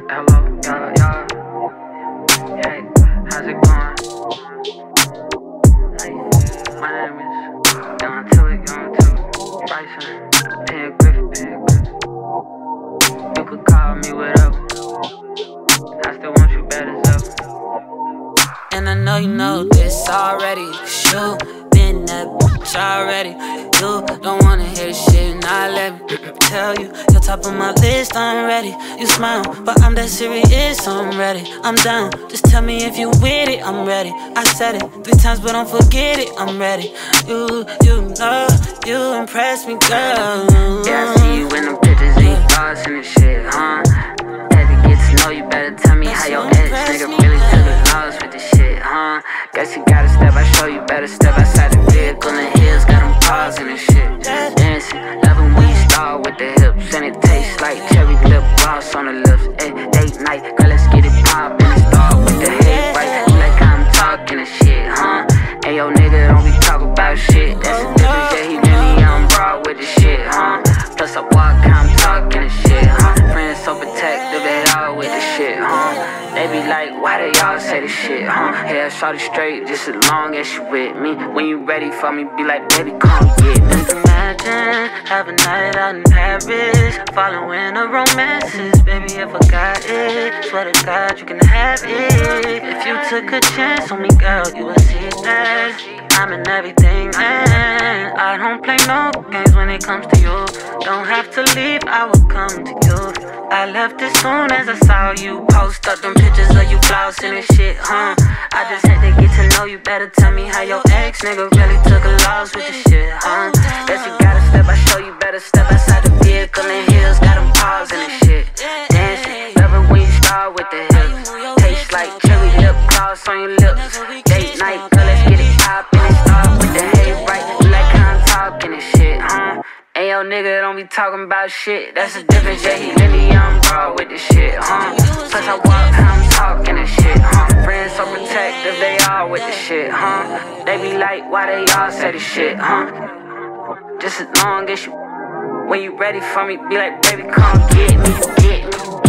Hello, y'all. Hey, how's it going? My name is Young Tilly, Bryson, Penn Griffith. You could call me whatever. I still want you bad as ever. And I know you know this already. You been that bitch already. You don't wanna hear this shit, and I let me tell you. You're top of my list, I'm ready. You smile, but I'm that serious, I'm ready. I'm down, just tell me if you with it, I'm ready. I said it 3 times, but don't forget it, I'm ready. You know, you impress me, girl. Yeah, I see you in them pictures and you thoughts and this shit, huh? Had to get to know you better, tell me how your ex nigga really took a loss with this shit, huh? Guess you gotta step, I show you better step outside the vehicle and hills, got them paws and this shit. Dancing, loving when you start with the hips, and it tastes like cherry lip gloss on the lips. Ay, date night, girl, let's get it poppin' and start with the head right. You like how I'm talking and shit, huh? Hey, yo, nigga, don't be talking about shit. That's the difference, yeah, he really on broad with the shit, huh? Plus I walk how I'm talking and shit, huh? Friends so protective, they all with the shit, huh? They be like, why they all say this shit, huh? Yeah, shawty straight, just as long as you with me. When you ready for me, be like, baby, come get me. Imagine having a night out in Paris, following the romances. Baby, if I got it, swear to God, you can have it. If you took a chance on me, girl, you would see that I'm in everything, and I don't play no games when it comes to you. Don't have to leave, I will come to you. I left as soon as I saw you post up them pictures of you flossing and shit, huh? I just had to get to know you better, tell me how your ex nigga really took a loss with the shit, huh? Guess you gotta step, I show you better step outside the vehicle and hills, got them paws and this shit. Dancing, loving when you start with the hips. Taste like cherry lip gloss on your lips. Date night, girl, let's get it poppin' and start with the head right. You like how I'm talking and shit, huh? Hey, yo, nigga, don't be talking about shit. That's the difference, yeah, he really on broad with the shit, huh? Plus I walk how I'm talking and shit, huh? Friends so protective, they all with the shit, huh? They be like, why they all say the shit, huh? Just as long as you, when you ready for me, be like, baby, come get me,